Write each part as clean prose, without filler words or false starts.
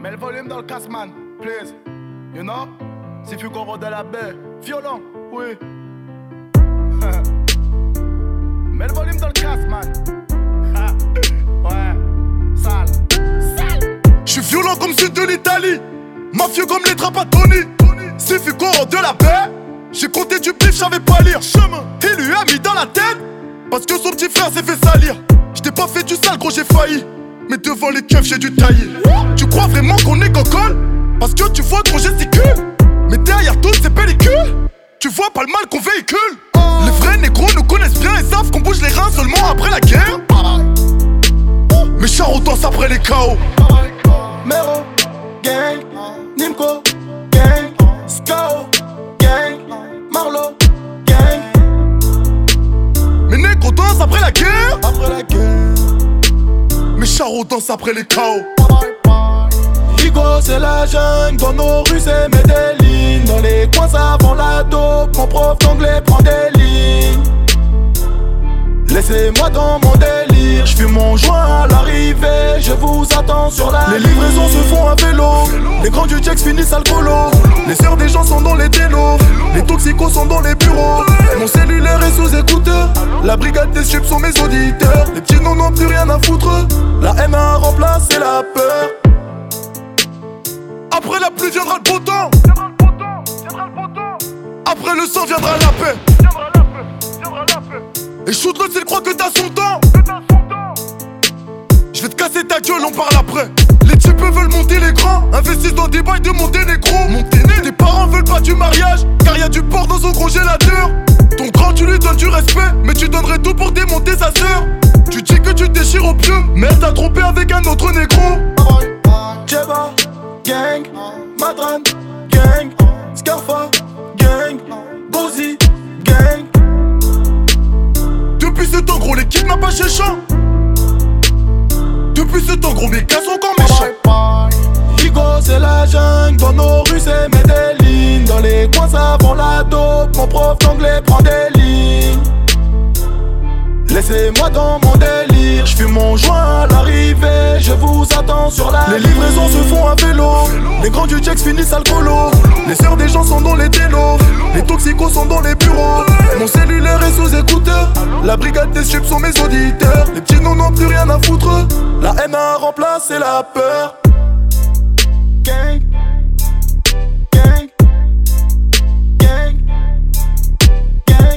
Mets le volume dans le casque, man, please. You know? C'est Fugoro de la baie. Violent, oui. Mets le volume dans le casque, man. Ouais, sale. Sale. J'suis violent comme sud de l'Italie. Mafieux comme les Trapattoni. C'est Fugoro de la baie. J'ai compté du pif, j'avais pas lire. Il lui a mis dans la tête parce que son petit frère s'est fait salir. J't'ai pas fait du sale, gros, j'ai failli. Mais devant les keufs, j'ai dû tailler. Tu crois vraiment qu'on est cocole? Parce que tu vois qu'on gesticule. Mais derrière toutes ces pellicules, tu vois pas le mal qu'on véhicule. Les vrais négros nous connaissent bien et savent qu'on bouge les reins seulement après la guerre. Mes charros dansent après les chaos. Mero, gang, Nimco, gang, Skao, gang, Marlo, gang. Mes négros dansent après la guerre. Après la guerre. Mes charros dansent après les chaos. Higo c'est la jungle, dans nos rues c'est Medellin. Dans les coins ça vend la dope, mon prof d'anglais prend des lignes. Laissez-moi dans mon délire, j'fume mon joint à l'arrivée, je vous attends sur la Les livraisons se font à vélo, les grands du Jax finissent alcoolo. Les sœurs des gens sont dans les télos, les toxicos sont dans les bureaux. Mon cellulaire est sous écouteur, la brigade des subs sont mes auditeurs. Les petits noms n'ont plus rien à foutre, la haine a remplacé la peur. Après la pluie viendra le beau temps, après le sang viendra la paix. Et shoot-le s'il croit que t'as son temps. Je vais te casser ta gueule, on parle après. Les types veulent monter les grands, investissent dans des bails de Monténégro. Tes parents veulent pas du mariage, car y'a du porc dans son congélateur. Ton grand tu lui donnes du respect, mais tu donnerais tout pour démonter sa sœur. Tu dis que tu te déchires au pieu, mais elle t'a trompé avec un autre négro. Jeba, gang, Madran, gang, Scarfa, gang, Bozy, gang. Depuis ce temps gros l'équipe n'a pas chéchant. Depuis ce temps gros mes gars sont encore méchants. Higo c'est la jungle, dans nos rues c'est Medellin. Dans les coins ça vend la dope, mon prof d'anglais prend des lignes. Laissez-moi dans mon délire, j'fume mon joint à l'arrivée, je vous attends sur la Les livraisons se font à vélo, les grands du Jax finissent alcoolo. Les sœurs des gens sont dans les télos, les toxicos sont dans les bureaux. Mon cellulaire est sous écouteur, la brigade des subs sont mes auditeurs. Les petits noms n'ont plus rien à foutre, la haine a remplacé la peur. gang, gang, gang, gang.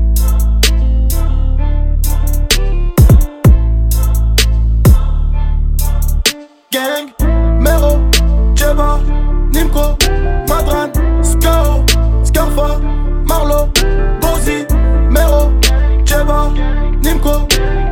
Gang, Mero, Jeba, Nimco, Madran, Skao, Scarfa, Marlo, Bozy, Mero, Jeba, Nimco,